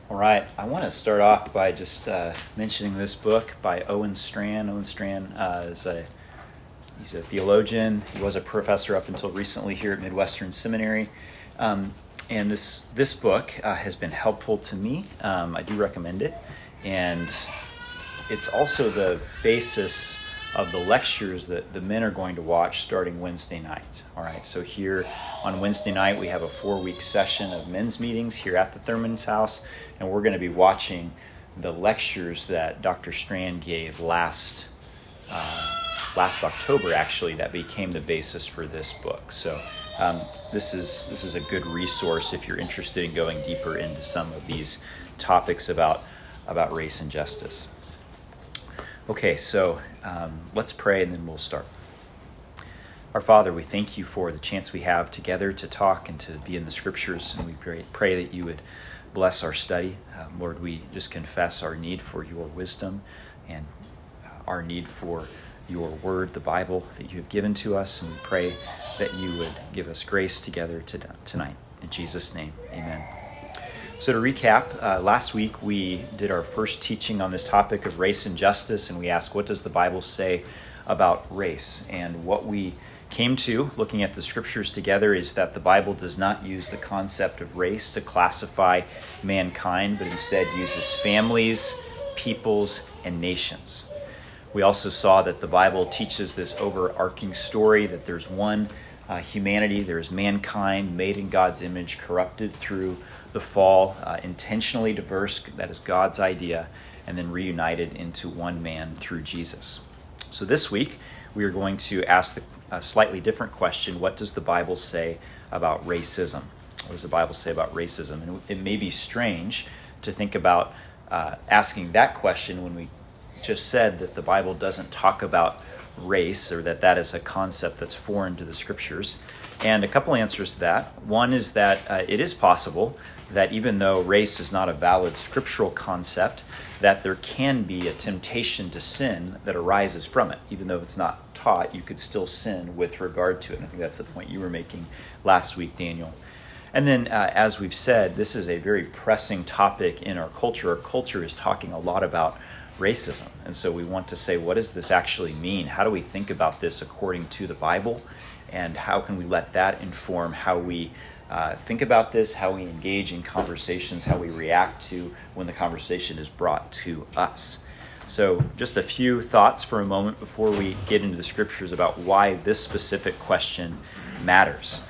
All right, I want to start off by just mentioning this book by Owen Strachan. Owen Strachan he's a theologian. He was a professor up until recently here at Midwestern Seminary. And this book has been helpful to me. I do recommend it. And it's also the basis of the lectures that the men are going to watch starting Wednesday night. All right, so here on Wednesday night, we have a 4-week session of men's meetings here at the Thurman's house, and we're going to be watching the lectures that Dr. Strachan gave last October, actually, that became the basis for this book. So this is a good resource if you're interested in going deeper into some of these topics about race and justice. Okay, so let's pray and then we'll start. Our Father, we thank you for the chance we have together to talk and to be in the Scriptures, and we pray that you would bless our study. Lord, we just confess our need for your wisdom and our need for your word, the Bible, that you have given to us, and we pray that you would give us grace together tonight. In Jesus' name, amen. So to recap, last week we did our first teaching on this topic of race and justice, and we asked, what does the Bible say about race? And what we came to, looking at the Scriptures together, is that the Bible does not use the concept of race to classify mankind, but instead uses families, peoples, and nations. We also saw that the Bible teaches this overarching story that there's one humanity, there's mankind made in God's image, corrupted through the fall, intentionally diverse, that is God's idea, and then reunited into one man through Jesus. So this week, we are going to ask a slightly different question. What does the Bible say about racism? What does the Bible say about racism? And it may be strange to think about asking that question when we just said that the Bible doesn't talk about race, or that is a concept that's foreign to the Scriptures. And a couple answers to that. One is that it is possible that even though race is not a valid scriptural concept, that there can be a temptation to sin that arises from it. Even though it's not taught, you could still sin with regard to it. And I think that's the point you were making last week, Daniel. And then, as we've said, this is a very pressing topic in our culture. Our culture is talking a lot about racism. And so we want to say, what does this actually mean? How do we think about this according to the Bible? And how can we let that inform how we think about this, how we engage in conversations, how we react to when the conversation is brought to us? So just a few thoughts for a moment before we get into the Scriptures about why this specific question matters.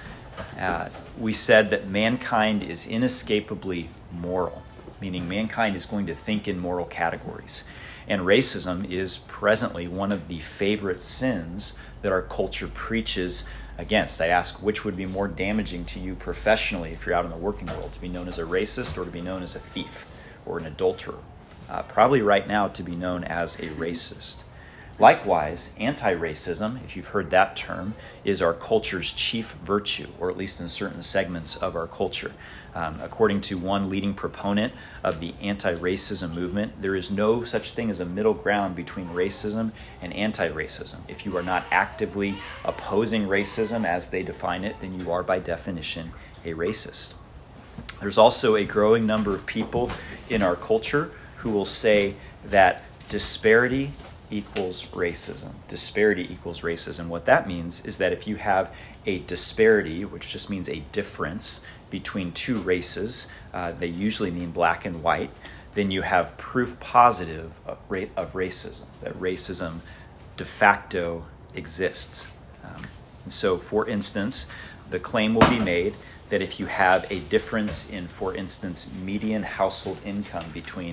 We said that mankind is inescapably moral, meaning mankind is going to think in moral categories. And racism is presently one of the favorite sins that our culture preaches against. I ask, which would be more damaging to you professionally if you're out in the working world, to be known as a racist or to be known as a thief or an adulterer? Probably right now to be known as a racist. Likewise, anti-racism, if you've heard that term, is our culture's chief virtue, or at least in certain segments of our culture. According to one leading proponent of the anti-racism movement, there is no such thing as a middle ground between racism and anti-racism. If you are not actively opposing racism as they define it, then you are by definition a racist. There's also a growing number of people in our culture who will say that disparity equals racism. Disparity equals racism. What that means is that if you have a disparity, which just means a difference between two races, they usually mean black and white, then you have proof positive of racism, that racism de facto exists. And so, for instance, the claim will be made that if you have a difference in, for instance, median household income between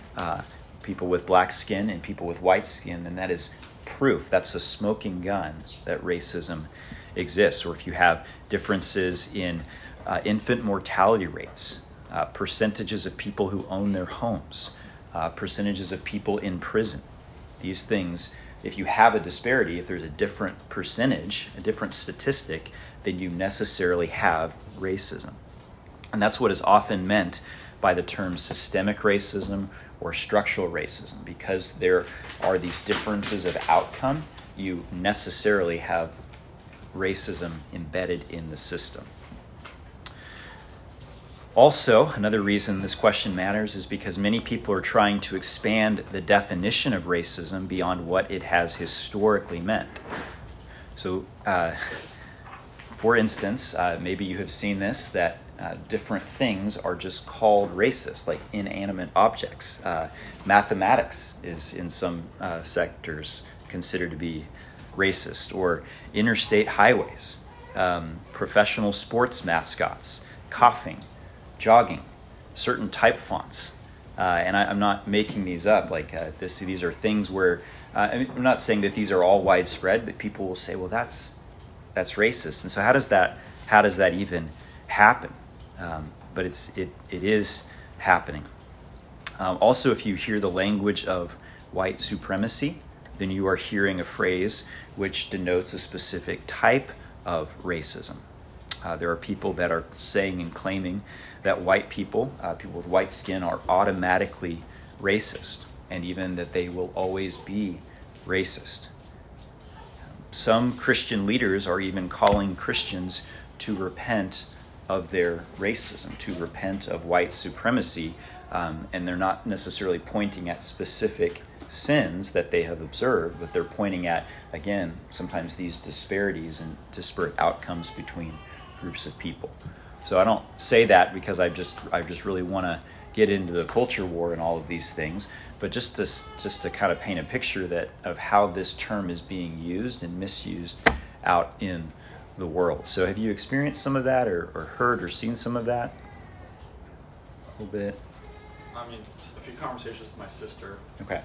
people with black skin and people with white skin, then that is proof, that's a smoking gun that racism exists. Or if you have differences in infant mortality rates, percentages of people who own their homes, percentages of people in prison. These things, if you have a disparity, if there's a different percentage, a different statistic, then you necessarily have racism. And that's what is often meant by the term systemic racism or structural racism. Because there are these differences of outcome, you necessarily have racism embedded in the system. Also, another reason this question matters is because many people are trying to expand the definition of racism beyond what it has historically meant. So, for instance, maybe you have seen this, that different things are just called racist, like inanimate objects. Mathematics is in some sectors considered to be racist, or interstate highways, professional sports mascots, coughing, jogging, certain type fonts. And I'm not making these up. These are things where, I'm not saying that these are all widespread, but people will say, well, that's racist. And so how does that even happen? But it is happening. Also, if you hear the language of white supremacy, then you are hearing a phrase which denotes a specific type of racism. There are people that are saying and claiming that white people with white skin, are automatically racist, and even that they will always be racist. Some Christian leaders are even calling Christians to repent of their racism, to repent of white supremacy, and they're not necessarily pointing at specific sins that they have observed, but they're pointing at, again, sometimes these disparities and disparate outcomes between groups of people. So I don't say that because I just really want to get into the culture war and all of these things, but just to kind of paint a picture of how this term is being used and misused out in the world. So have you experienced some of that, or heard or seen some of that? A little bit. I mean, a few conversations with my sister. Okay.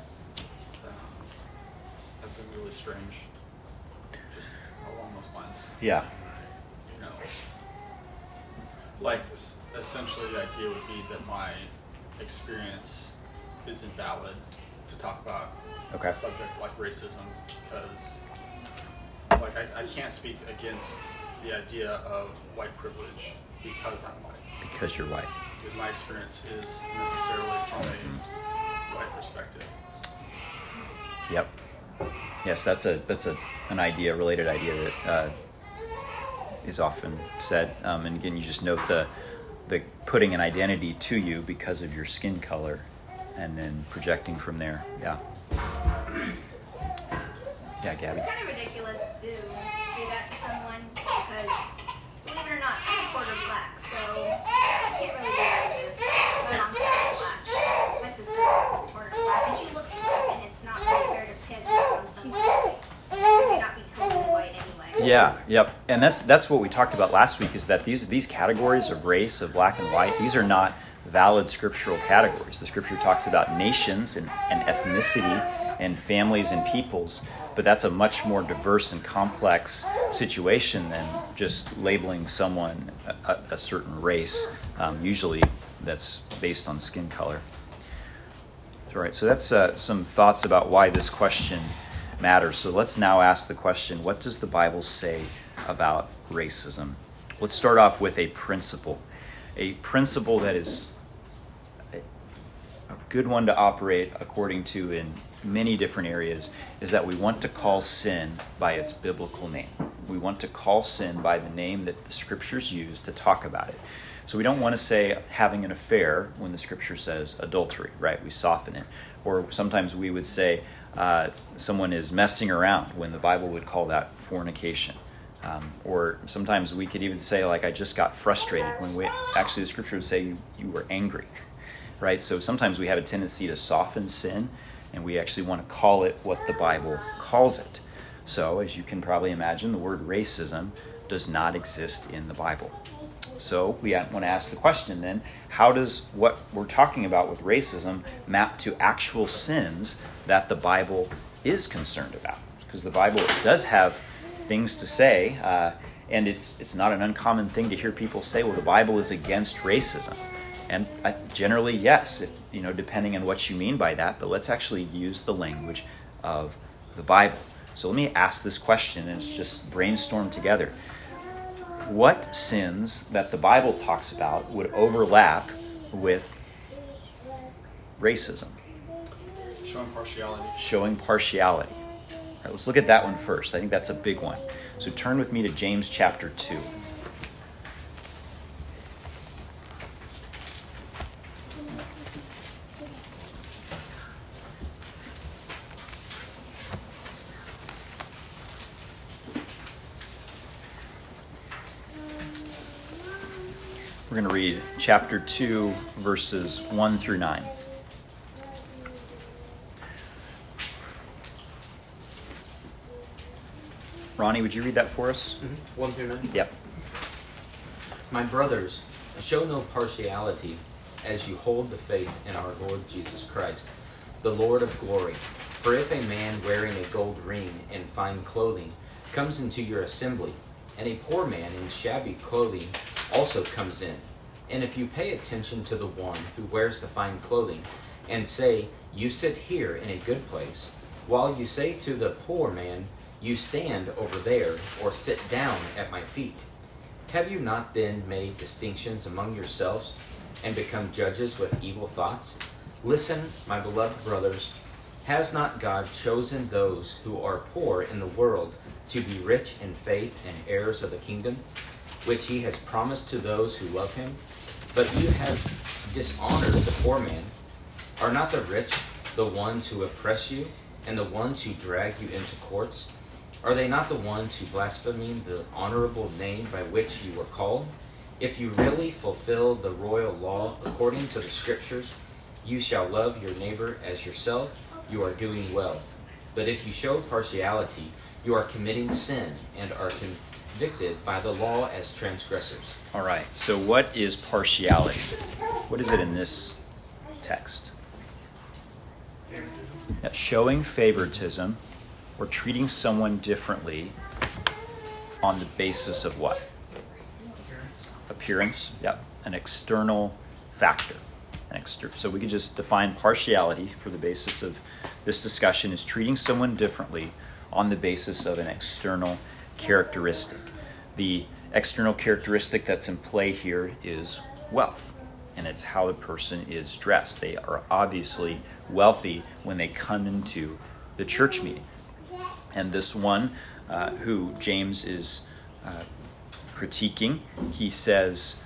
Have been really strange. Just along those lines. Yeah. You know, like essentially the idea would be that my experience is invalid to talk about a subject like racism, because like I can't speak against the idea of white privilege because I'm white. Because you're white. Because my experience is necessarily from a white perspective. Yep. Yes, that's an idea, related idea that is often said. And again, you just note the putting an identity to you because of your skin color, and then projecting from there. Yeah. Yeah, Gabby. It's kind of ridiculous to do that to someone because, believe it or not, I'm a quarter black, so I can't really be racist. My mom's quarter black. My sister's quarter black, and she looks black, and it's not really fair to pin her on somebody. She may not be totally white anyway. Yeah, yep. And that's what we talked about last week, is that these categories of race, of black and white, these are not valid scriptural categories. The scripture talks about nations and ethnicity and families and peoples, but that's a much more diverse and complex situation than just labeling someone a certain race. Usually that's based on skin color. All right, so that's some thoughts about why this question matters. So let's now ask the question, what does the Bible say about racism? Let's start off with a principle. A principle that is a good one to operate according to in many different areas is that we want to call sin by its biblical name. We want to call sin by the name that the scriptures use to talk about it. So we don't want to say having an affair when the scripture says adultery, right? We soften it. Or sometimes we would say someone is messing around when the Bible would call that fornication. Or sometimes we could even say, like, I just got frustrated, when actually the scripture would say you were angry, right? So sometimes we have a tendency to soften sin, and we actually want to call it what the Bible calls it. So as you can probably imagine, the word racism does not exist in the Bible. So we want to ask the question then, how does what we're talking about with racism map to actual sins that the Bible is concerned about? Because the Bible does have things to say, and it's not an uncommon thing to hear people say, well, the Bible is against racism. And generally, yes, depending on what you mean by that, but let's actually use the language of the Bible. So let me ask this question, and let's just brainstorm together. What sins that the Bible talks about would overlap with racism? Showing partiality. Showing partiality. All right, let's look at that one first. I think that's a big one. So turn with me to James chapter 2. We're going to read chapter 2, verses 1 through 9. Ronnie, would you read that for us? 1 through 9? Yep. My brothers, show no partiality as you hold the faith in our Lord Jesus Christ, the Lord of glory. For if a man wearing a gold ring and fine clothing comes into your assembly, and a poor man in shabby clothing also comes in, and if you pay attention to the one who wears the fine clothing, and say, you sit here in a good place, while you say to the poor man, you stand over there, or sit down at my feet, have you not then made distinctions among yourselves, and become judges with evil thoughts? Listen, my beloved brothers, has not God chosen those who are poor in the world to be rich in faith and heirs of the kingdom, which he has promised to those who love him? But you have dishonored the poor man. Are not the rich the ones who oppress you, and the ones who drag you into courts? Are they not the ones who blaspheme the honorable name by which you were called? If you really fulfill the royal law according to the Scriptures, you shall love your neighbor as yourself, you are doing well. But if you show partiality, you are committing sin and are convicted by the law as transgressors. All right, so what is partiality? What is it in this text? Yeah, showing favoritism or treating someone differently on the basis of what? Appearance. Yep, an external factor. So we could just define partiality for the basis of this discussion is treating someone differently on the basis of an external characteristic. The external characteristic that's in play here is wealth, and it's how the person is dressed. They are obviously wealthy when they come into the church meeting. And this one who James is critiquing, he says,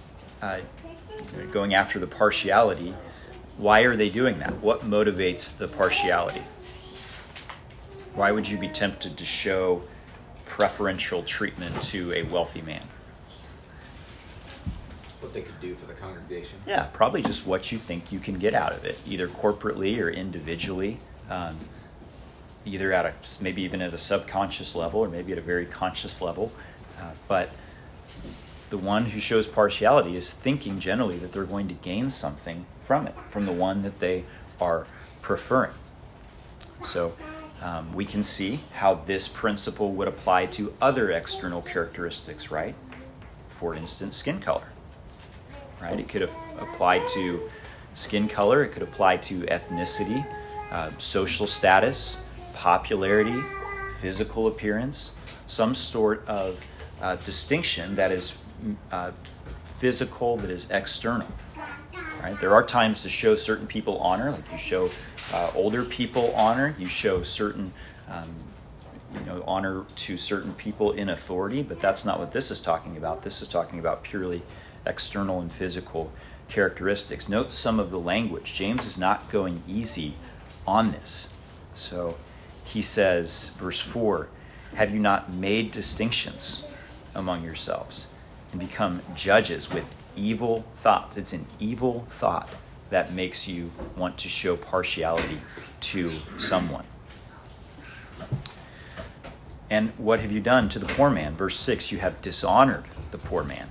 going after the partiality, why are they doing that? What motivates the partiality? Why would you be tempted to show preferential treatment to a wealthy man? What they could do for the congregation. Yeah, probably just what you think you can get out of it, either corporately or individually, either at maybe even at a subconscious level or maybe at a very conscious level. But the one who shows partiality is thinking generally that they're going to gain something from it, from the one that they are preferring. So we can see how this principle would apply to other external characteristics, right? For instance, skin color, right? It could apply to skin color. It could apply to ethnicity, social status, popularity, physical appearance, some sort of distinction that is physical, that is external. Right? There are times to show certain people honor, like you show older people honor. You show certain, honor to certain people in authority, but that's not what this is talking about. This is talking about purely external and physical characteristics. Note some of the language. James is not going easy on this. So he says, verse 4, have you not made distinctions among yourselves and become judges with evil thoughts? It's an evil thought that makes you want to show partiality to someone. And what have you done to the poor man? Verse 6, you have dishonored the poor man.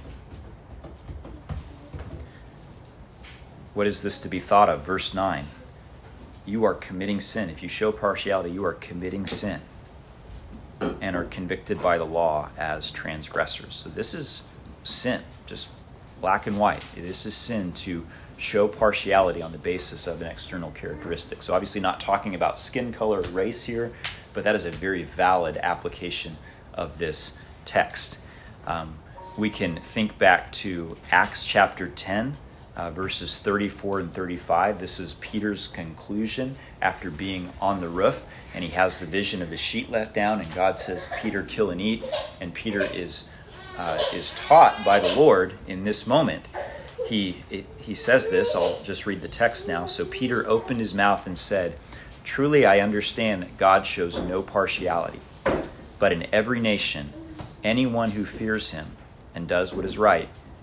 What is this to be thought of? Verse 9, you are committing sin. If you show partiality, you are committing sin and are convicted by the law as transgressors. So this is sin, just black and white. This is sin to show partiality on the basis of an external characteristic. So obviously not talking about skin color or race here, but that is a very valid application of this text. We can think back to Acts chapter 10, verses 34 and 35. This is Peter's conclusion after being on the roof, and he has the vision of the sheet let down, and God says, Peter, kill and eat. And Peter is taught by the Lord in this moment. He says this, I'll just read the text now. So Peter opened his mouth and said, truly I understand that God shows no partiality, but in every nation, anyone who fears him and does what is right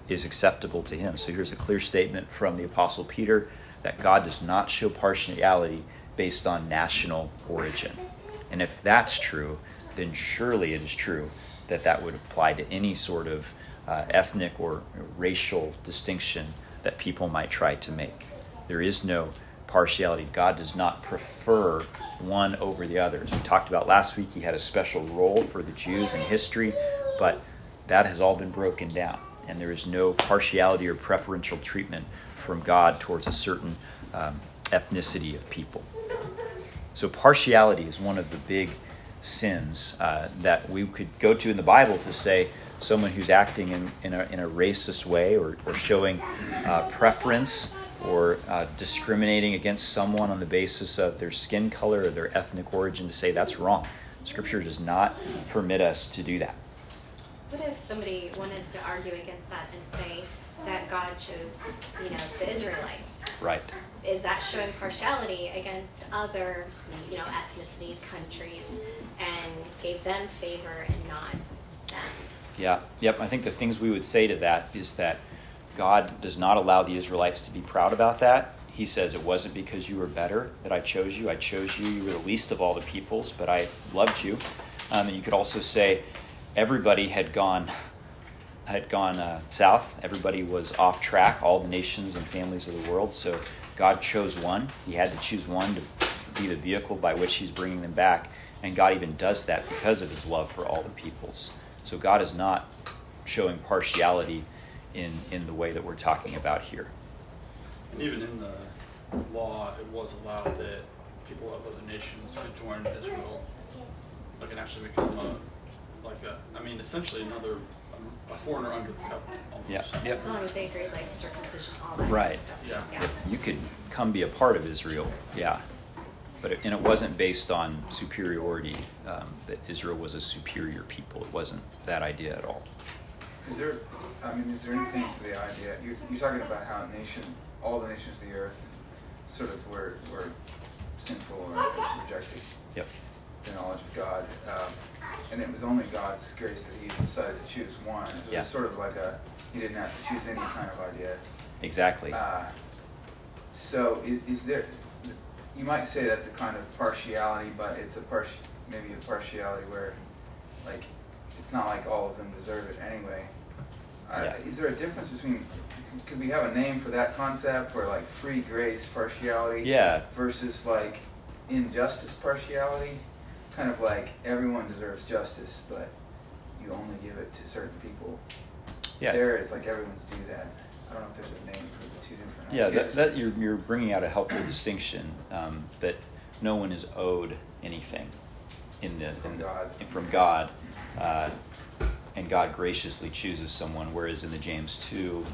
is acceptable to him. So here's a clear statement from the Apostle Peter that God does not show partiality based on national origin. And if that's true, then surely it is true that that would apply to any sort of ethnic or racial distinction that people might try to make. There is no partiality. God does not prefer one over the other. As we talked about last week, he had a special role for the Jews in history, but that has all been broken down, and there is no partiality or preferential treatment from God towards a certain ethnicity of people. So partiality is one of the big sins that we could go to in the Bible to say someone who's acting in a racist way or showing preference or discriminating against someone on the basis of their skin color or their ethnic origin, to say that's wrong. Scripture does not permit us to do that. What if somebody wanted to argue against that and say that God chose, the Israelites? Right. Is that showing partiality against other, ethnicities, countries, and gave them favor and not them? Yeah. Yep. I think the things we would say to that is that God does not allow the Israelites to be proud about that. He says it wasn't because you were better that I chose you. I chose you. You were the least of all the peoples, but I loved you. And you could also say everybody had gone south. Everybody was off track, all the nations and families of the world. So God chose one. He had to choose one to be the vehicle by which he's bringing them back. And God even does that because of his love for all the peoples. So God is not showing partiality in the way that we're talking about here. And even in the law, it was allowed that people of other nations could join Israel, and actually become essentially a foreigner under the covenant almost. Yeah. Yep. As long as they agreed, circumcision, all that Right. kind of stuff. Yeah. Yeah. You could come be a part of Israel, yeah. But it wasn't based on superiority, that Israel was a superior people. It wasn't that idea at all. Is there anything to the idea, you're talking about how all the nations of the earth sort of were sinful or rejected the knowledge of God, and it was only God's grace that he decided to choose one. It was sort of like he didn't have to choose any kind of idea. Exactly. So is there, you might say that's a kind of partiality, but it's maybe a partiality where it's not like all of them deserve it anyway. Is there a difference between, could we have a name for that concept, where free grace partiality versus injustice partiality? Kind of everyone deserves justice, but you only give it to certain people. Yeah. There it's everyone's do that. I don't know if there's a name for the two different ideas. That you're bringing out a helpful distinction, that no one is owed anything from God, and God graciously chooses someone, whereas in the James 2,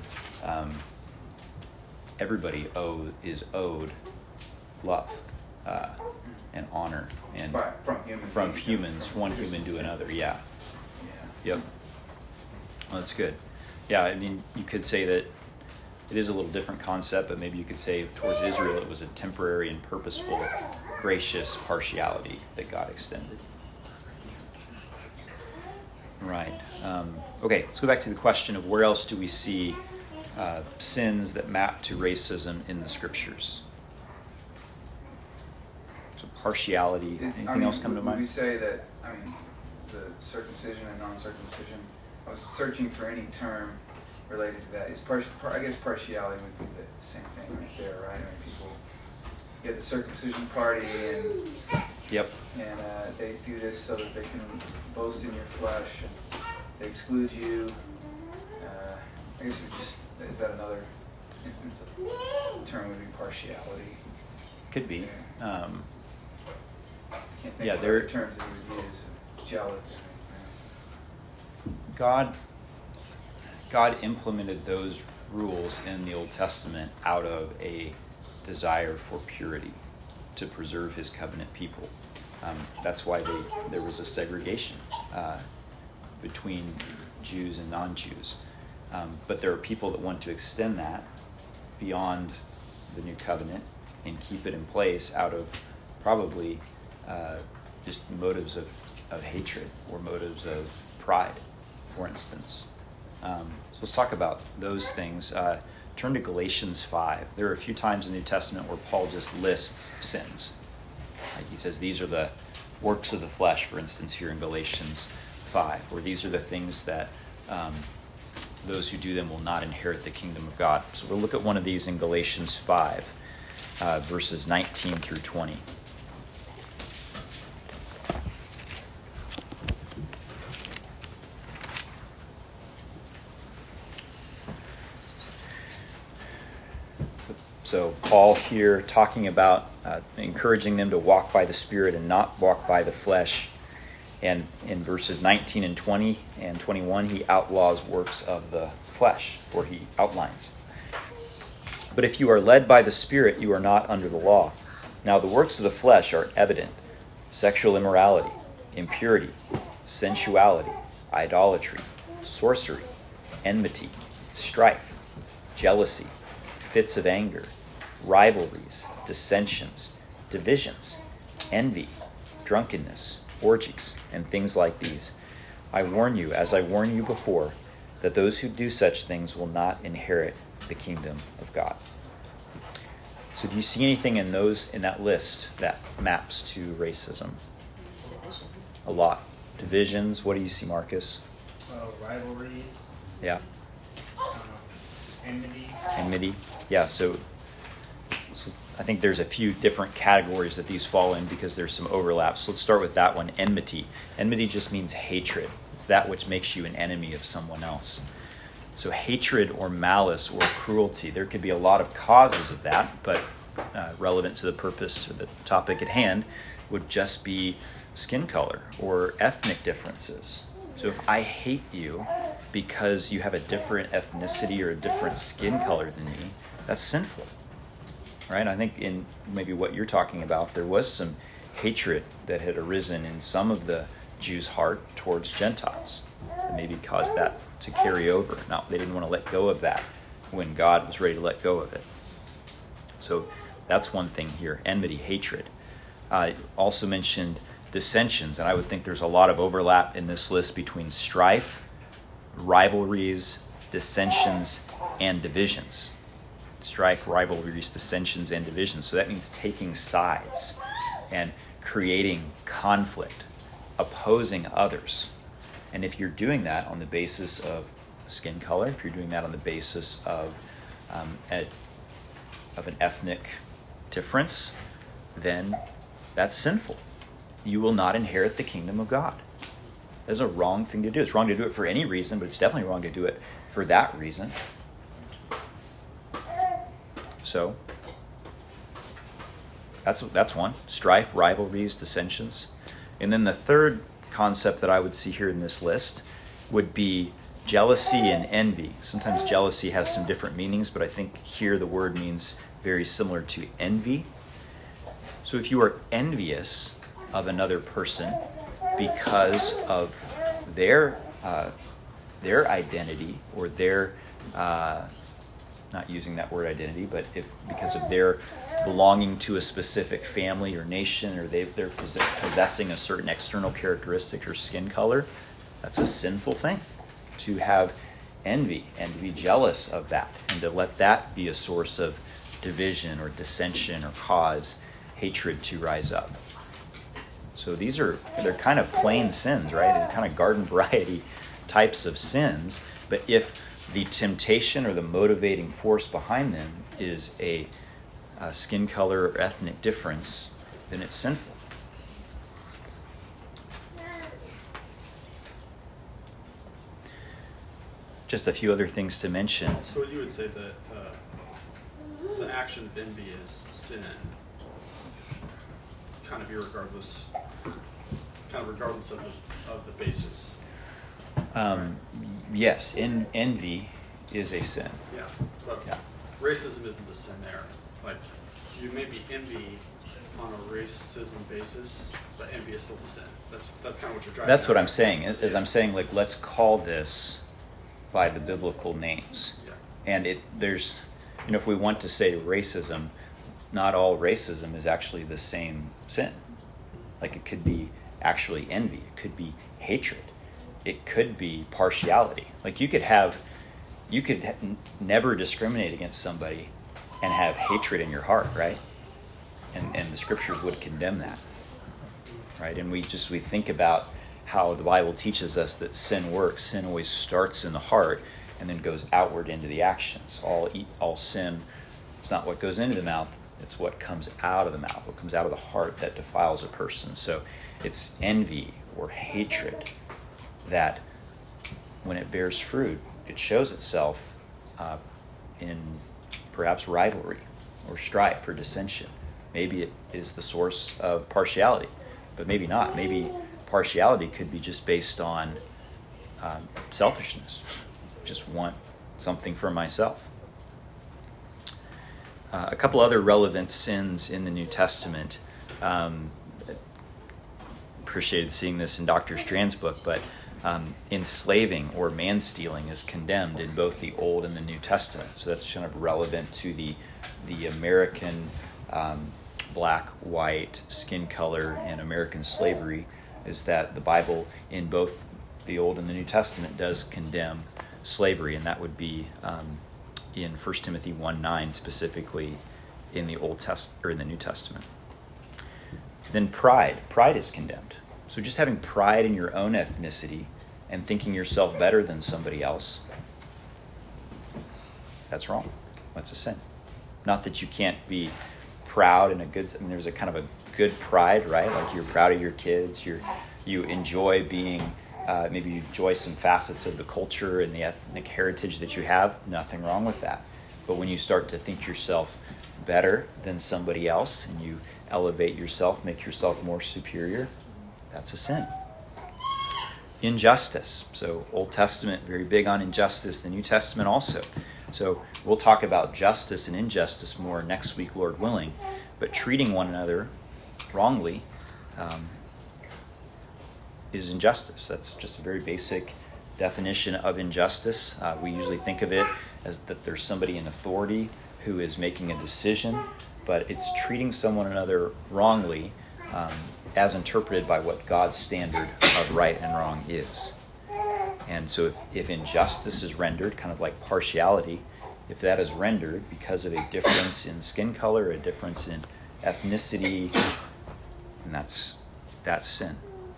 everybody is owed love and honor and from humans, one human to another. Yep. Well, that's good. You could say that it is a little different concept, but maybe you could say towards Israel it was a temporary and purposeful, gracious partiality that God extended. Right. Okay, let's go back to the question of where else do we see sins that map to racism in the Scriptures? So partiality. Anything else come to mind? Would we say that, the circumcision and non-circumcision, I was searching for any term related to that. I guess partiality would be the same thing right there, right? People get the circumcision party and they do this so that they can boast in your flesh, and they exclude you. I guess is that another instance of the term would be partiality? Could be. Can't think of other terms that you would use. Jealous. God implemented those rules in the Old Testament out of a desire for purity, to preserve his covenant people. That's why there was a segregation between Jews and non-Jews. But there are people that want to extend that beyond the new covenant and keep it in place out of probably just motives of hatred or motives of pride, for instance. So let's talk about those things. Turn to Galatians 5. There are a few times in the New Testament where Paul just lists sins. Like he says these are the works of the flesh, for instance, here in Galatians 5, or these are the things that those who do them will not inherit the kingdom of God. So we'll look at one of these in Galatians 5, verses 19 through 20. So Paul here talking about encouraging them to walk by the Spirit and not walk by the flesh. And in verses 19 and 20 and 21, he outlaws works of the flesh, or he outlines. But if you are led by the Spirit, you are not under the law. Now the works of the flesh are evident: sexual immorality, impurity, sensuality, idolatry, sorcery, enmity, strife, jealousy, fits of anger, rivalries, dissensions, divisions, envy, drunkenness, orgies, and things like these. I warn you, as I warned you before, that those who do such things will not inherit the kingdom of God. So do you see anything in that list that maps to racism? Divisions. A lot. Divisions. What do you see, Marcus? Rivalries. Yeah. Enmity. Enmity. Yeah, so I think there's a few different categories that these fall in because there's some overlap. So let's start with that one, enmity. Enmity just means hatred. It's that which makes you an enemy of someone else. So hatred or malice or cruelty, there could be a lot of causes of that, but relevant to the purpose or the topic at hand would just be skin color or ethnic differences. So if I hate you because you have a different ethnicity or a different skin color than me, that's sinful, right? I think in maybe what you're talking about, there was some hatred that had arisen in some of the Jews' heart towards Gentiles that maybe caused that to carry over. Now, they didn't want to let go of that when God was ready to let go of it. So that's one thing here, enmity, hatred. Also mentioned dissensions, and I would think there's a lot of overlap in this list between strife, rivalries, dissensions, and divisions. Strife, rivalries, dissensions, and divisions. So that means taking sides and creating conflict, opposing others. And if you're doing that on the basis of skin color, if you're doing that on the basis of an ethnic difference, then that's sinful. You will not inherit the kingdom of God. That's a wrong thing to do. It's wrong to do it for any reason, but it's definitely wrong to do it for that reason. So that's one. Strife, rivalries, dissensions. And then the third concept that I would see here in this list would be jealousy and envy. Sometimes jealousy has some different meanings, but I think here the word means very similar to envy. So if you are envious of another person because of their identity or their not using that word identity, but because of their belonging to a specific family or nation, or they're possessing a certain external characteristic or skin color, that's a sinful thing to have envy and to be jealous of that and to let that be a source of division or dissension or cause hatred to rise up. So they're kind of plain sins, right? They're kind of garden variety types of sins, but if the temptation or the motivating force behind them is a skin color or ethnic difference, then it's sinful. Just a few other things to mention. So you would say that the action of envy is sin, kind of regardless of the basis. Yes, envy is a sin. Yeah, but racism isn't the sin there. Like, you may be envy on a racism basis, but envy is still the sin. That's kind of what you're driving. That's what I'm saying. I'm saying, like, let's call this by the biblical names. Yeah. And if we want to say racism, not all racism is actually the same sin. Like, it could be actually envy. It could be hatred. it could be partiality. Like you could never discriminate against somebody and have hatred in your heart, right? And the scriptures would condemn that, right? And we think about how the Bible teaches us that sin works. Sin always starts in the heart and then goes outward into the actions. All sin, it's not what goes into the mouth, it's what comes out of the mouth, what comes out of the heart that defiles a person. So it's envy or hatred that, when it bears fruit, it shows itself in perhaps rivalry or strife or dissension. Maybe it is the source of partiality, but maybe not. Maybe partiality could be just based on selfishness. Just want something for myself. A couple other relevant sins in the New Testament. Appreciated seeing this in Dr. Strand's book, but enslaving or man-stealing is condemned in both the Old and the New Testament. So that's kind of relevant to the American black, white, skin color, and American slavery, is that the Bible in both the Old and the New Testament does condemn slavery, and that would be in 1 Timothy 1:9 specifically in the in the New Testament. Then pride is condemned. So just having pride in your own ethnicity and thinking yourself better than somebody else, that's wrong. That's a sin. Not that you can't be proud and there's a kind of a good pride, right? Like you're proud of your kids, you enjoy being, maybe you enjoy some facets of the culture and the ethnic heritage that you have. Nothing wrong with that. But when you start to think yourself better than somebody else and you elevate yourself, make yourself more superior, that's a sin. Injustice. So Old Testament, very big on injustice. The New Testament also. So we'll talk about justice and injustice more next week, Lord willing. But treating one another wrongly is injustice. That's just a very basic definition of injustice. We usually think of it as that there's somebody in authority who is making a decision, but it's treating someone another wrongly as interpreted by what God's standard of right and wrong is. And so if injustice is rendered, kind of like partiality, if that is rendered because of a difference in skin color, a difference in ethnicity, and that's sin.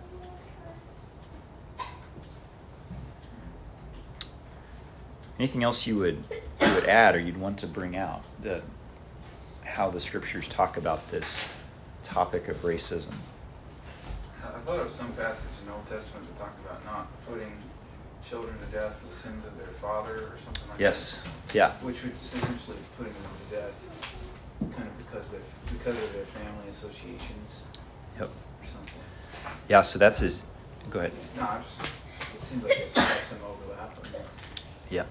Anything else you would add or you'd want to bring out, how the scriptures talk about this topic of racism? I thought of some passage in the Old Testament that talked about not putting children to death for the sins of their father or something like that. Yes. Yeah. Which would essentially putting them to death kind of because of their family associations. Yep. Or something. Yeah, so that's his. Go ahead. No, it seems like it has some overlap. Yeah.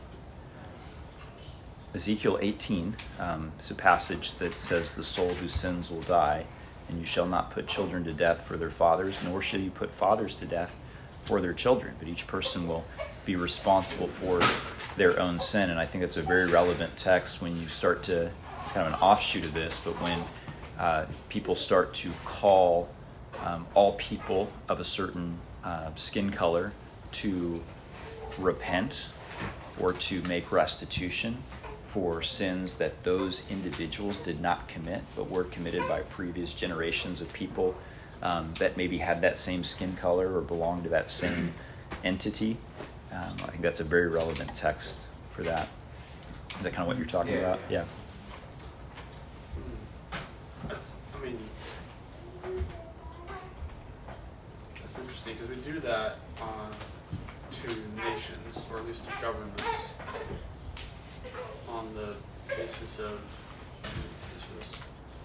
Ezekiel 18 is a passage that says, "The soul who sins will die, and you shall not put children to death for their fathers, nor shall you put fathers to death for their children, but each person will be responsible for their own sin." And I think that's a very relevant text when you start to, it's kind of an offshoot of this, but when people start to call all people of a certain skin color to repent or to make restitution for sins that those individuals did not commit, but were committed by previous generations of people that maybe had that same skin color or belonged to that same entity. I think that's a very relevant text for that. Is that kind of what you're talking about? Yeah. That's interesting because we do that to nations, or at least to governments, on the basis of, this was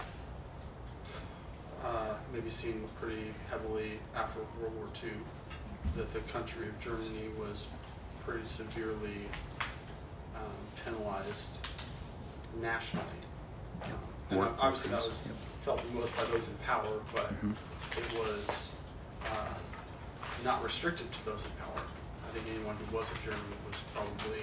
maybe seen pretty heavily after World War II, that the country of Germany was pretty severely penalized nationally. And obviously that was felt the most by those in power, but it was not restricted to those in power. I think anyone who was a German was probably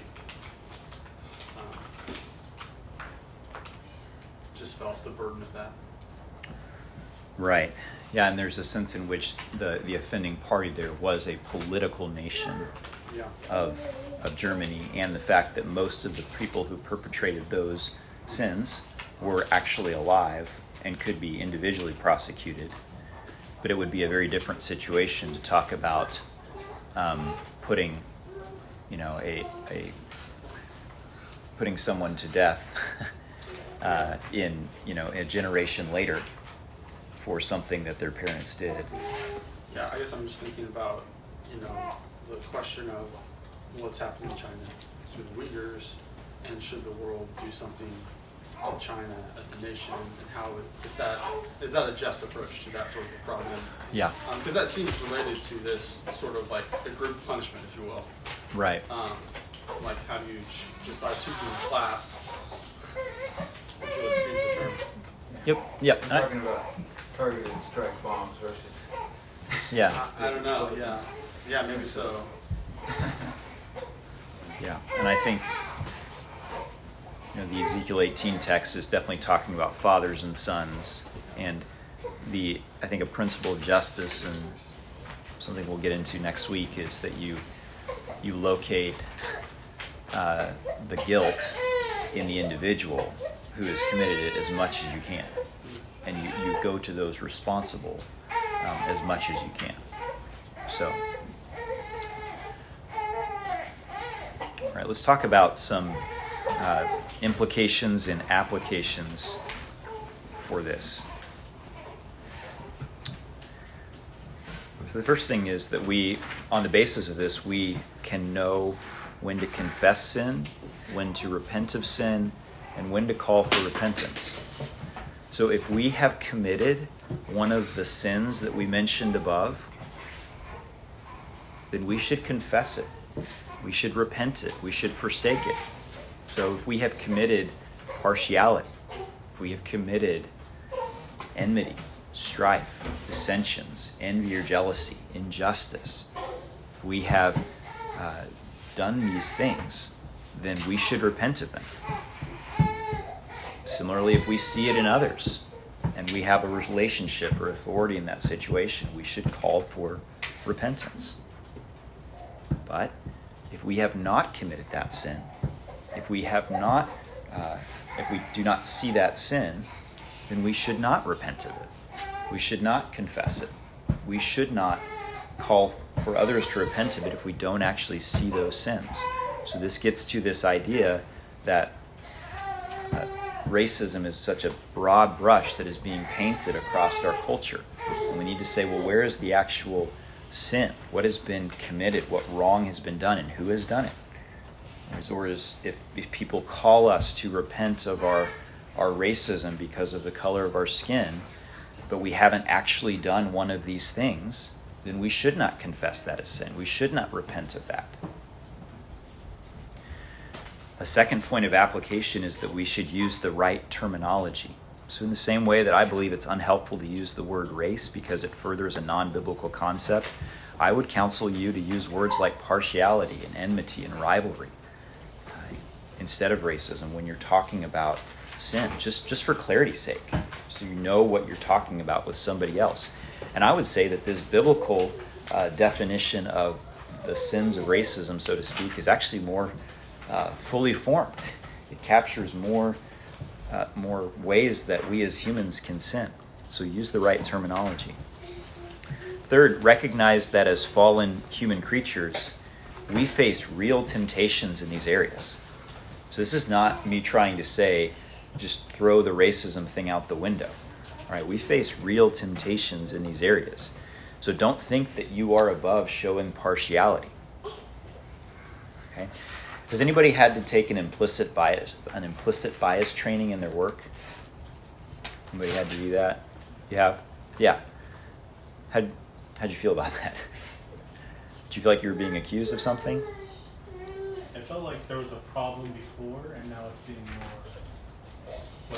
just felt the burden of that. Right. Yeah, and there's a sense in which the offending party there was a political nation of Germany, and the fact that most of the people who perpetrated those sins were actually alive and could be individually prosecuted. But it would be a very different situation to talk about putting, putting someone to death in a generation later for something that their parents did. Yeah, I guess I'm just thinking about the question of what's happening in China to the Uyghurs, and should the world do something to China as a nation, and how is that a just approach to that sort of a problem? Yeah. Because that seems related to this sort of like a group punishment, if you will. Right. Like how do you decide to do class? Yep. Yep. I'm talking about targeted strike bombs versus. Yeah. I don't know. Yeah. Yeah, maybe so. Yeah, and I think the Ezekiel 18 text is definitely talking about fathers and sons, and I think a principle of justice, and something we'll get into next week, is that you locate the guilt in the individual who has committed it as much as you can, and you go to those responsible as much as you can. So. All right, let's talk about some implications and applications for this. So the first thing is that on the basis of this, we can know when to confess sin, when to repent of sin, and when to call for repentance. So if we have committed one of the sins that we mentioned above, then we should confess it. We should repent it. We should forsake it. So if we have committed partiality, if we have committed enmity, strife, dissensions, envy or jealousy, injustice, if we have done these things, then we should repent of them. Similarly, if we see it in others and we have a relationship or authority in that situation, we should call for repentance. But if we have not committed that sin, if we do not see that sin, then we should not repent of it. We should not confess it. We should not call for others to repent of it if we don't actually see those sins. So this gets to this idea that racism is such a broad brush that is being painted across our culture. And we need to say, well, where is the actual sin? What has been committed? What wrong has been done? And who has done it? Or if people call us to repent of our racism because of the color of our skin, but we haven't actually done one of these things, then we should not confess that as sin. We should not repent of that. A second point of application is that we should use the right terminology. So in the same way that I believe it's unhelpful to use the word race because it furthers a non-biblical concept, I would counsel you to use words like partiality and enmity and rivalry instead of racism when you're talking about sin, just for clarity's sake, so you know what you're talking about with somebody else. And I would say that this biblical definition of the sins of racism, so to speak, is actually more fully formed. It captures more ways that we as humans can sin. So use the right terminology. Third, recognize that as fallen human creatures, we face real temptations in these areas. So this is not me trying to say, just throw the racism thing out the window. All right, we face real temptations in these areas. So don't think that you are above showing partiality. Okay? Has anybody had to take an implicit bias training in their work? Anybody had to do that? You have? Yeah. How'd you feel about that? Did you feel like you were being accused of something? I felt like there was a problem before, and now it's being more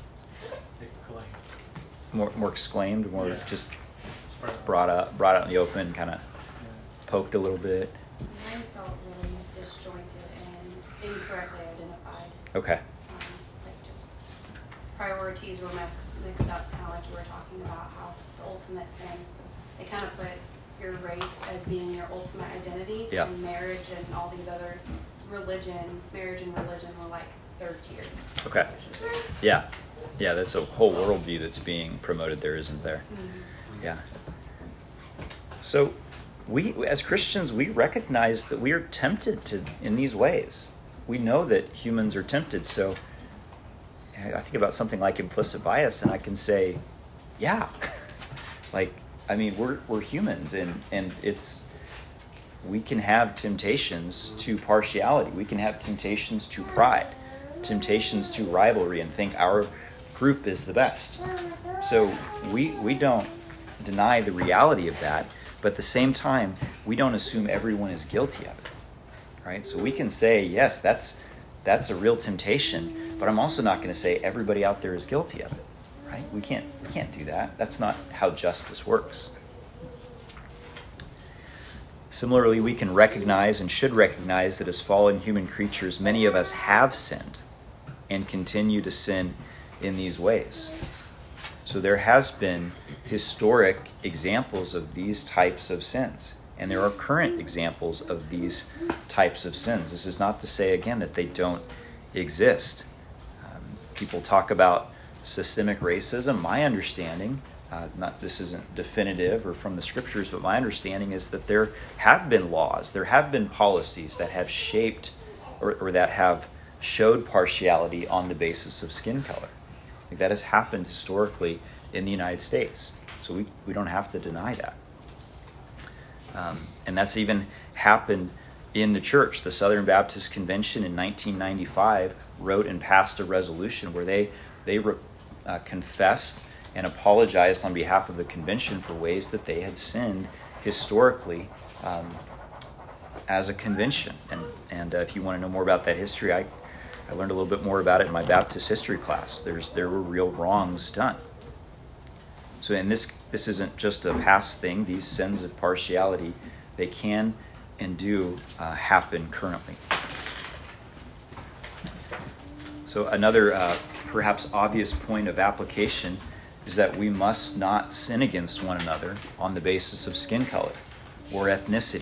exclaimed. More exclaimed, more just brought out in the open, kind of poked a little bit. Mine felt really disjointed and incorrectly identified. Okay. priorities were mixed up, kind of like you were talking about, how the ultimate sin, they kind of put your race as being your ultimate identity, Yeah. and marriage and all these other marriage and religion were like third tier. Okay. Yeah. Yeah, that's a whole worldview that's being promoted there, isn't there? Mm-hmm. Yeah. So we, as Christians, we recognize that we are tempted in these ways. We know that humans are tempted, so I think about something like implicit bias, and I can say, yeah, like, I mean, we're humans, and we can have temptations to partiality. We can have temptations to pride, temptations to rivalry, and think our group is the best. So we don't deny the reality of that, but at the same time, we don't assume everyone is guilty of it, right? So we can say, yes, that's a real temptation, but I'm also not going to say everybody out there is guilty of it, right? We can't do that. That's not how justice works. Similarly, we can recognize and should recognize that as fallen human creatures, many of us have sinned and continue to sin in these ways. So there has been historic examples of these types of sins, and there are current examples of these types of sins. This is not to say, again, that they don't exist. People talk about systemic racism. My understanding, this isn't definitive or from the scriptures, but my understanding is that there have been laws, there have been policies that have shaped or that have showed partiality on the basis of skin color. Like that has happened historically in the United States. So we don't have to deny that. And that's even happened in the church. The Southern Baptist Convention in 1995 wrote and passed a resolution where they confessed and apologized on behalf of the convention for ways that they had sinned historically as a convention. And if you want to know more about that history, I learned a little bit more about it in my Baptist history class. There were real wrongs done. So this isn't just a past thing. These sins of partiality, they can and do happen currently. So another perhaps obvious point of application is that we must not sin against one another on the basis of skin color or ethnicity.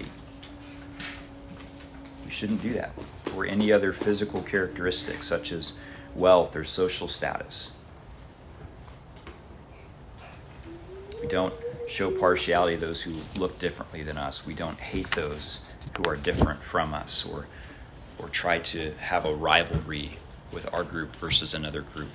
We shouldn't do that, or any other physical characteristics such as wealth or social status. We don't show partiality to those who look differently than us. We don't hate those who are different from us, or try to have a rivalry with our group versus another group.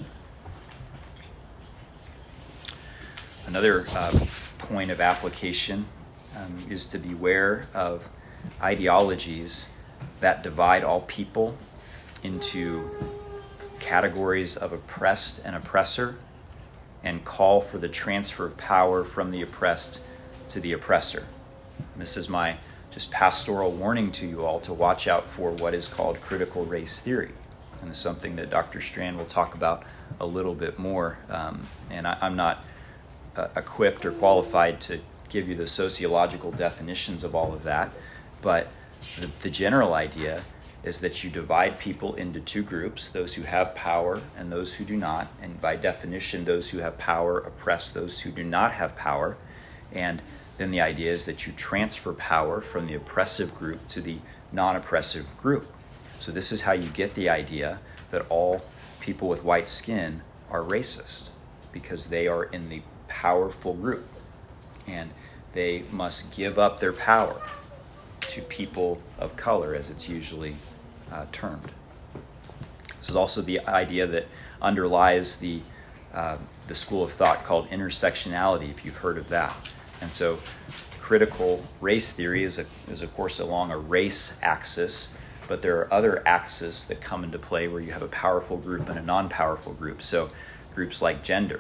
Another point of application is to beware of ideologies that divide all people into categories of oppressed and oppressor, and call for the transfer of power from the oppressed to the oppressor. And this is my just pastoral warning to you all to watch out for what is called critical race theory. And it's something that Dr. Strand will talk about a little bit more. And I'm not equipped or qualified to give you the sociological definitions of all of that. But the general idea is that you divide people into two groups, those who have power and those who do not. And by definition, those who have power oppress those who do not have power. And then the idea is that you transfer power from the oppressive group to the non-oppressive group. So this is how you get the idea that all people with white skin are racist, because they are in the powerful group and they must give up their power to people of color, as it's usually termed. This is also the idea that underlies the school of thought called intersectionality, if you've heard of that. And so critical race theory is of course along a race axis, but there are other axes that come into play where you have a powerful group and a non-powerful group. So groups like gender,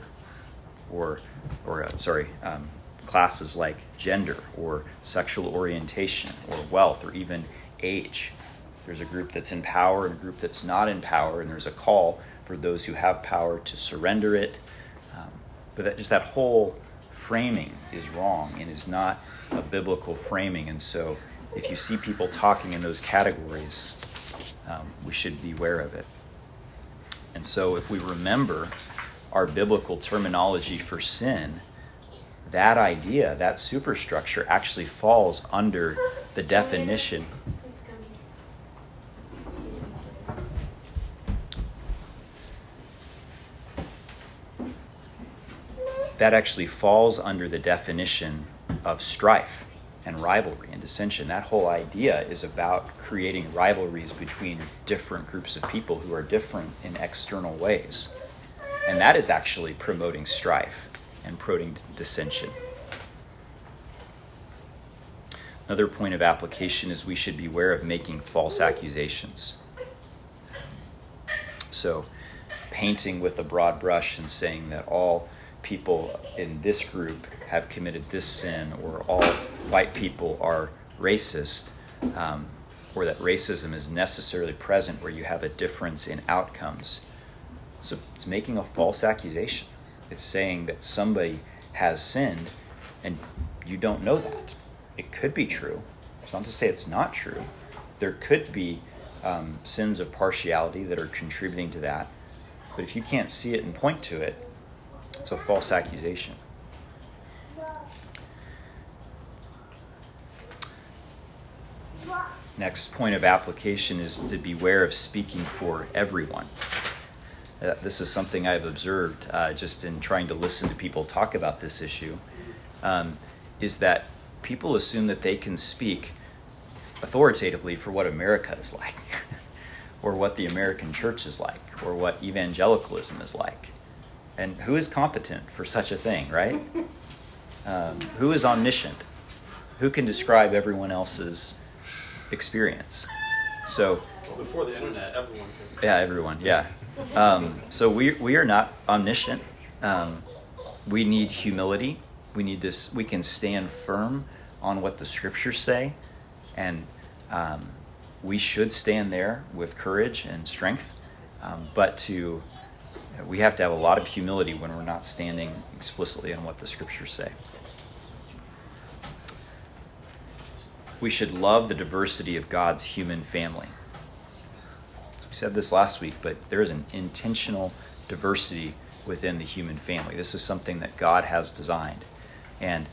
classes like gender or sexual orientation or wealth or even age. There's a group that's in power and a group that's not in power, and there's a call for those who have power to surrender it. But that whole framing is wrong and is not a biblical framing. And so if you see people talking in those categories, we should beware of it. And so if we remember our biblical terminology for sin, that idea, that superstructure, actually falls under the definition. That actually falls under the definition of strife and rivalry and dissension. That whole idea is about creating rivalries between different groups of people who are different in external ways. And that is actually promoting strife and promoting dissension. Another point of application is we should beware of making false accusations. So, painting with a broad brush and saying that all people in this group have committed this sin, or all white people are racist, or that racism is necessarily present where you have a difference in outcomes. So it's making a false accusation. It's saying that somebody has sinned and you don't know that. It could be true. It's not to say it's not true. There could be sins of partiality that are contributing to that. But if you can't see it and point to it, it's a false accusation. Next point of application is to beware of speaking for everyone. This is something I've observed just in trying to listen to people talk about this issue, is that people assume that they can speak authoritatively for what America is like, or what the American church is like, or what evangelicalism is like. And who is competent for such a thing, right? Who is omniscient? Who can describe everyone else's experience? So, well, before the internet, everyone could. Yeah, everyone. Yeah. So we are not omniscient. We need humility. We need this. We can stand firm on what the scriptures say, and we should stand there with courage and strength. But we have to have a lot of humility when we're not standing explicitly on what the scriptures say. We should love the diversity of God's human family. We said this last week, but there is an intentional diversity within the human family. This is something that God has designed. And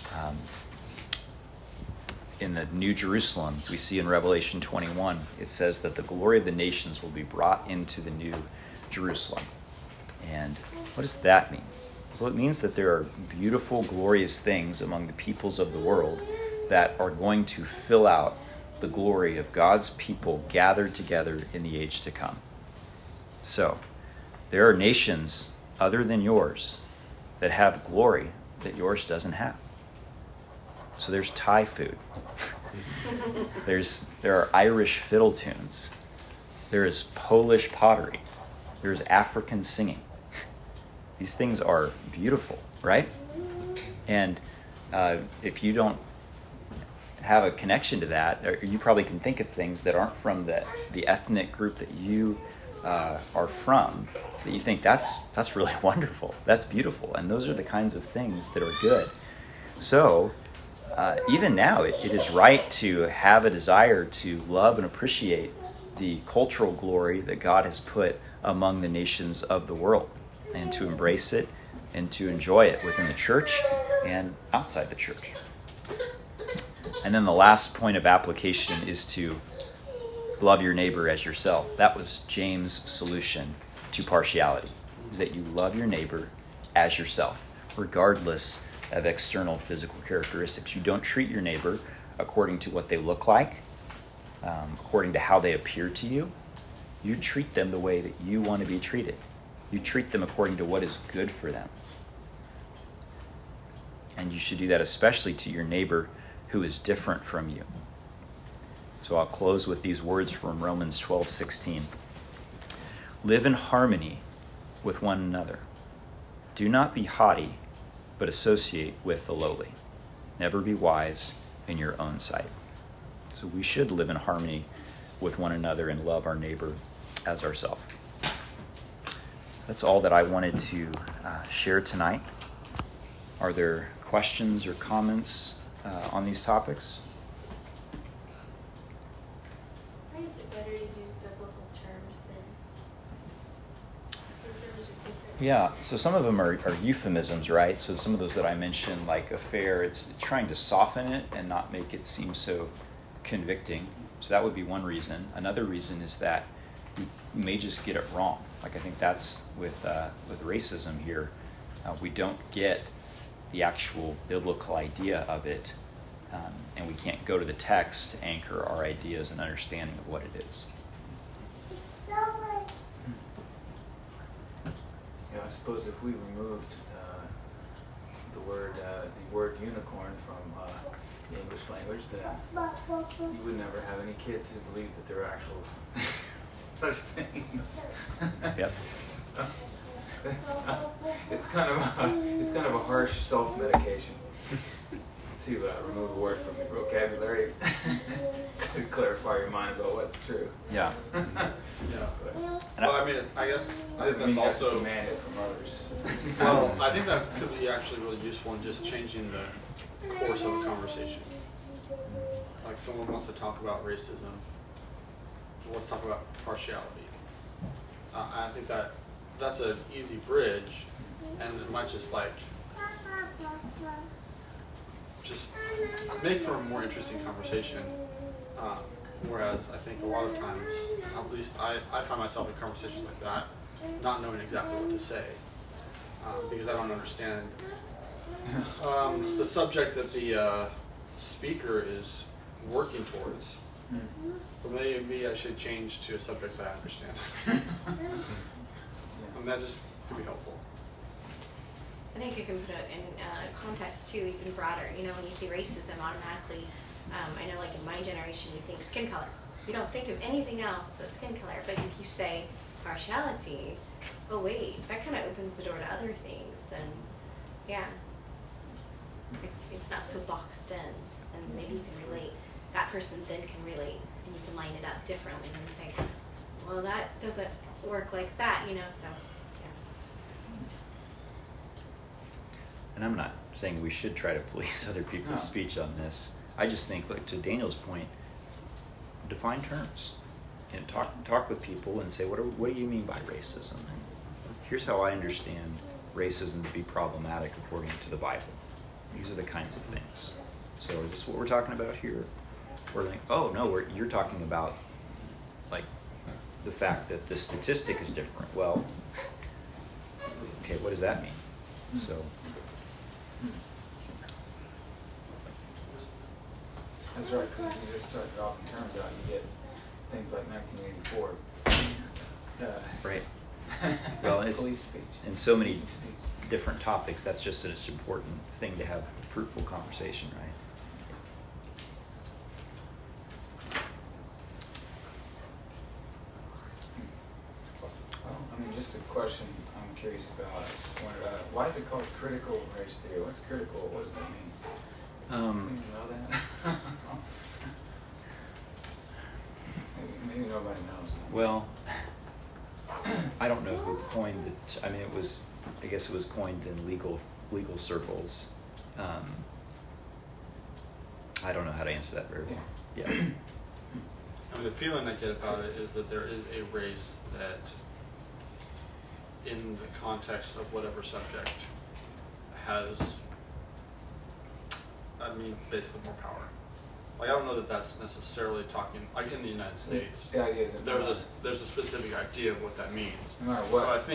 in the New Jerusalem, we see in Revelation 21, it says that the glory of the nations will be brought into the New Jerusalem. And what does that mean? Well, it means that there are beautiful, glorious things among the peoples of the world that are going to fill out the glory of God's people gathered together in the age to come. So, there are nations other than yours that have glory that yours doesn't have. So there's Thai food. There are Irish fiddle tunes. There is Polish pottery. There's African singing. These things are beautiful, right? And if you don't have a connection to that, or you probably can think of things that aren't from the ethnic group that you are from, that you think that's really wonderful, that's beautiful, and those are the kinds of things that are good. So even now, it is right to have a desire to love and appreciate the cultural glory that God has put among the nations of the world, and to embrace it and to enjoy it within the church and outside the church. And then the last point of application is to love your neighbor as yourself. That was James' solution to partiality, is that you love your neighbor as yourself, regardless of external physical characteristics. You don't treat your neighbor according to what they look like, according to how they appear to you. You treat them the way that you want to be treated. You treat them according to what is good for them. And you should do that especially to your neighbor who is different from you. So I'll close with these words from Romans 12:16. Live in harmony with one another. Do not be haughty, but associate with the lowly. Never be wise in your own sight. So we should live in harmony with one another and love our neighbor as ourselves. That's all that I wanted to share tonight. Are there questions or comments on these topics? Why is it better to use biblical terms Yeah, so some of them are euphemisms, right? So some of those that I mentioned, like affair, it's trying to soften it and not make it seem so convicting. So that would be one reason. Another reason is that we may just get it wrong. Like I think that's with racism here. We don't get the actual biblical idea of it, and we can't go to the text to anchor our ideas and understanding of what it is. Yeah, I suppose if we removed the word unicorn from the English language, then you would never have any kids who believe that there are actual such things. Yep. It's kind of a harsh self-medication to remove a word from your vocabulary to clarify your mind about what's true. Yeah. Yeah. Well, I mean, I guess I think that's also demanded from others. Well, I think that could be actually really useful in just changing the course of a conversation. Like someone wants to talk about racism, let's talk about partiality. I think that's an easy bridge, and it might just make for a more interesting conversation. Whereas I think a lot of times, at least I find myself in conversations like that, not knowing exactly what to say, because I don't understand the subject that the speaker is working towards. But maybe I should change to a subject that I understand. And that just could be helpful. I think you can put it in context too, even broader. You know, when you see racism, automatically, I know like in my generation, you think skin color. You don't think of anything else but skin color. But if you say partiality, oh wait, that kind of opens the door to other things. And yeah, it's not so boxed in. And maybe you can relate. That person then can relate, and you can line it up differently and say, well, that doesn't work like that, you know, so. And I'm not saying we should try to police other people's speech on this. I just think, like to Daniel's point, define terms and talk with people and say, what do you mean by racism? And here's how I understand racism to be problematic according to the Bible. These are the kinds of things. So is this what we're talking about here? Or like, oh no, you're talking about like the fact that the statistic is different. Well, okay, what does that mean? So. That's right, because if you just start dropping terms out, you get things like 1984. Right. Well, it's police speech. In so many different topics, that's just such an important thing to have a fruitful conversation, right? Well, I mean, just a question I'm curious about. I just wondered, why is it called critical race theory? What's critical? What does that mean? Does anyone know that? maybe nobody knows. Well, I don't know who coined it. I mean, I guess it was coined in legal circles. I don't know how to answer that very well. Yeah. I mean, the feeling I get about it is that there is a race that, in the context of whatever subject, has, basically more power. Like, I don't know that that's necessarily talking, like in the United States, the idea is there's a specific idea of what that means. No matter what. So I think